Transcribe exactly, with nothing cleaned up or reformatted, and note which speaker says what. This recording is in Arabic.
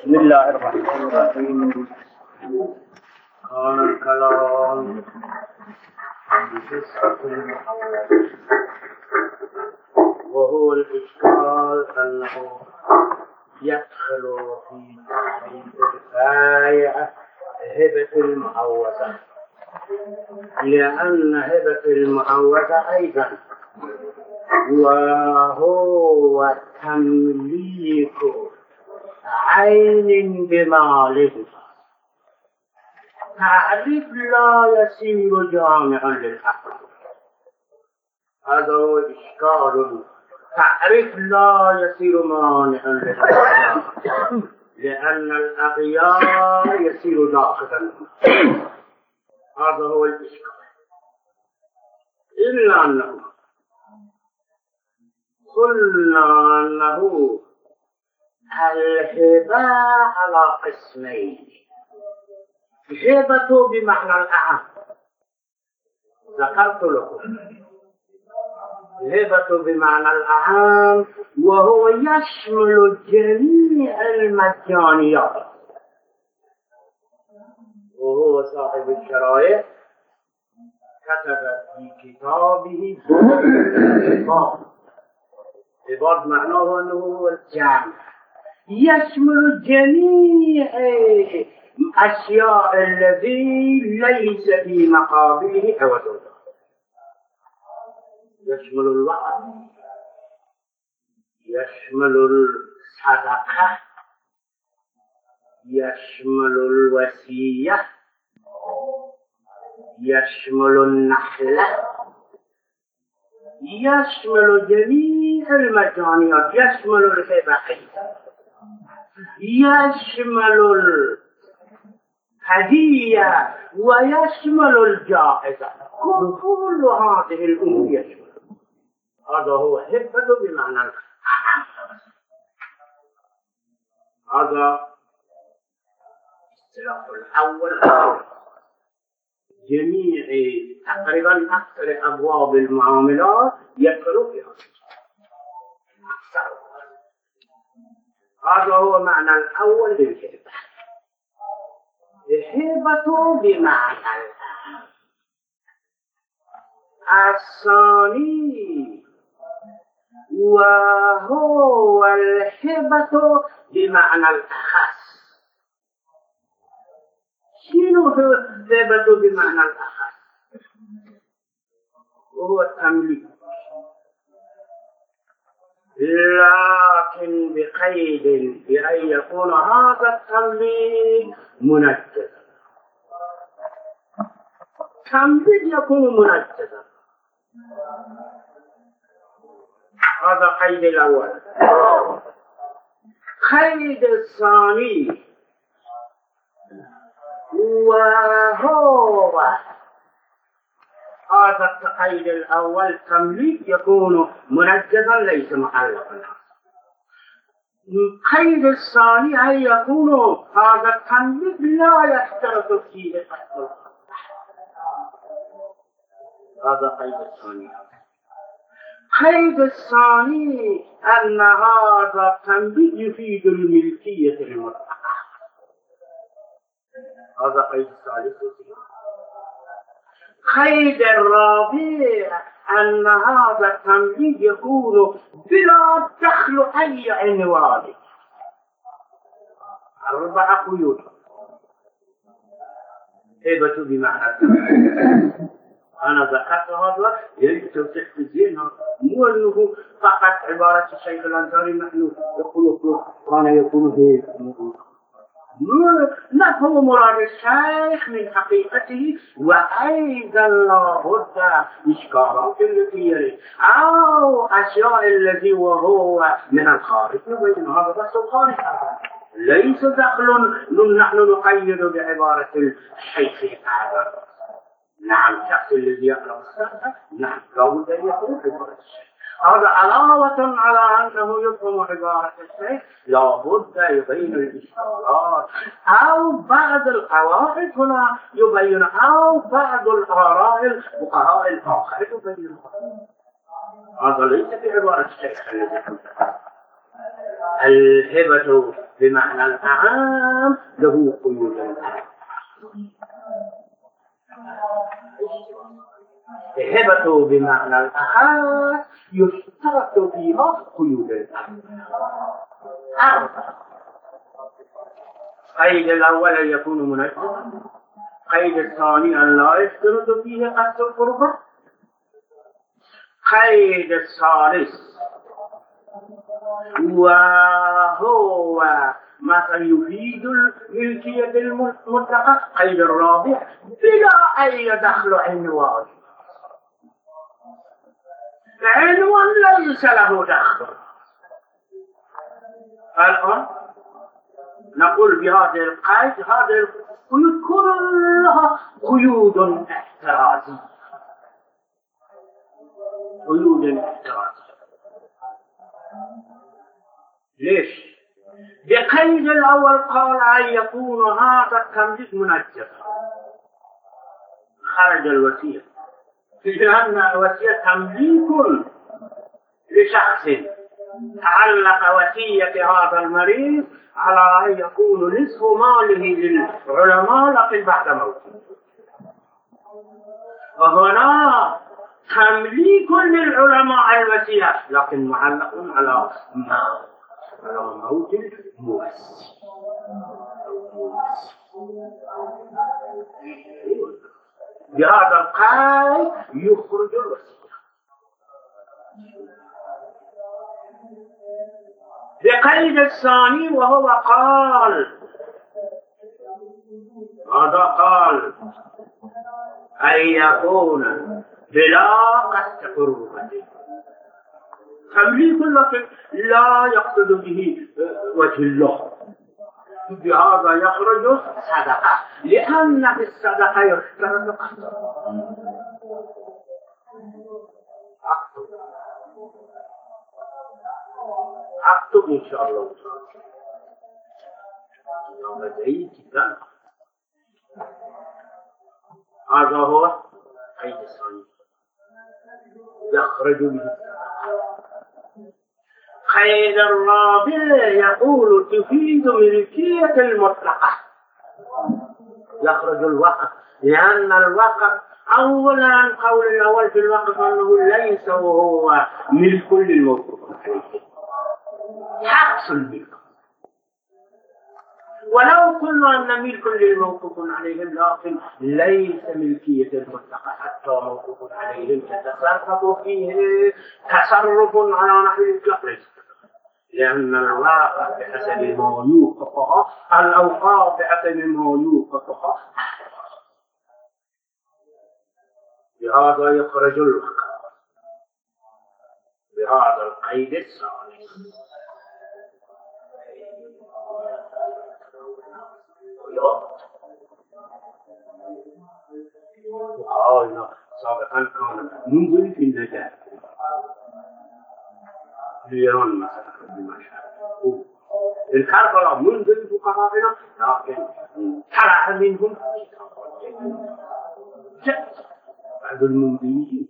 Speaker 1: بسم الله الرحمن الرحيم. كان الكلام بقصة محمد، وهو الإشكال أنه يدخل في تعريف البائع هبة المعوضة، لأن هبة المعوضة أيضا وهو تمليك عين بمال. تعريف لا يصير جامعا للحق، هذا هو إشكال. تعريف لا يصير مانعا للحق لأن الأغيار يصير داخلا، هذا هو الإشكال. إلا أنه قلنا أنه الهبة على قسمين: هبة بمعنى الأعم، ذكرت لكم هبة بمعنى الأعم، وهو يشمل جميع المجانيات، وهو صاحب الشرائع كتب في كتابه عباد. عباد معناه أنه هو الجامع، يشمل جميع أشياء الذي ليس في مقابله عوض. يشمل الوقت، يشمل الصدقة، يشمل الوصية، يشمل النحلة، يشمل جميع المجانيات، يشمل الهبة، يشمل الهدية، ويشمل الجائزة. كل هذه الأمور يشمل. هذا هو هبة بمعنى الأعم. هذا الاصطلاح الأول. جميع تقريبا أكثر أبواب المعاملات يدخل فيها أكثر. هذا هو معنى الأول للهبة. الهبة بمعنى الأعم. الثاني وهو الهبة بمعنى الأخص. شنو هو الهبة بمعنى الأخص؟ وهو التمليك، لكن بقيد بأن يكون هذا التمليك منجزا. تمليك يكون منجزا، هذا قيد الأول. قيد الثاني وهو هذا التقييد الأول: تمليك يكون منجزا ليس معلقا. القيد الثاني أن يكون هذا التمليك لا يشترط فيه قتل. هذا قيد الثاني. القيد الثاني أن هذا التمليك يفيد الملكية المطلقة. هذا قيد الثالث. قيد الرابع أن هذا التمليك يكون بلا دخل أي عنوان. أربع قيود. هبة بمعنى أنا ذكرت هذا يجب توضيح في الذهن، مو أنه فقط عبارة الشيخ الأنصاري نحن يقول كان يكون هيك. نفهم مراد الشيخ من حقيقته، وأيضا لابد إشكالات التي يريد أو أشياء الذي وهو من الخارج نبين هذا بس الخارج، ليس دخل نحن نقيد بعبارة الشيخ هذا. نعم، الشخص الذي يقرأ السنة نعم لابد أن يكون عبارة الشيخ. هذا علاوة على أنه يفهم عبارة الشيخ لابد يبين الإشكالات أو بعض القواعد هنا يبين، أو بعض الآراء الفقهاء الآخر يبين. هذا ليس في عبارة الشيخ الذي الهبة بمعنى الأعام له قيود. الهبة بمعنى الأخص يشترط فيها قيود أربعة. قيد الأول يكون منجما، قيد الثاني أن لا يشترط فيه قصد القربة، قيد الثالث وهو مثلا يفيد الملكية المطلقة، قيد الرابع بلا أي دخل عنوان، عنوان ليس له دخل. الآن نقول بهذا القيد هذه القيود كلها قيود احترازية، قيود احترازية. ليش؟ بقيد الأول قال أن يكون هذا التمليك منجما، خرج الوصية، لأن الوصية تمليك لشخص تعلق وصية هذا المريض على أن يكون نصف ماله للعلماء لكن بعد موته، وهنا تمليك للعلماء الوصية لكن معلق على ما على موت الموصي. بهذا القيد يخرج الوصية. بقيد الثاني وهو قال هذا قال أن يكون بلا قصد قربة، تمليك لكن لا يقصد به وجه الله، بهذا يخرج صدقة، لأن في الصدقة يشترط قصد. أكتب إن شاء الله تعالى جيد جدا. هذا هو قيد الثاني يخرج به. قيد الرابع يقول تفيد ملكية المطلقة، يخرج الوقف، لأن الوقف أولا قول الأول في الوقف أنه ليس وهو ملك للموقوف عليه، حق الملك، ولو قلنا أن ملك للموقوف عليهم لكن ليس ملكية المطلقة حتى موقوف عليهم تتصرف فيه تصرف على نحو الإطلاق، لأن الواقع بحسب ما يوقفها، الأوقاف بحسب ما يوقفها، بهذا يخرج الوقف بهذا القيد الثالث. وقالنا سابقا كان منذ في النجاة ليرون مثلا المشهد الكربلاء منذ الفقهاء، لكن طلع منهم بعض المنذين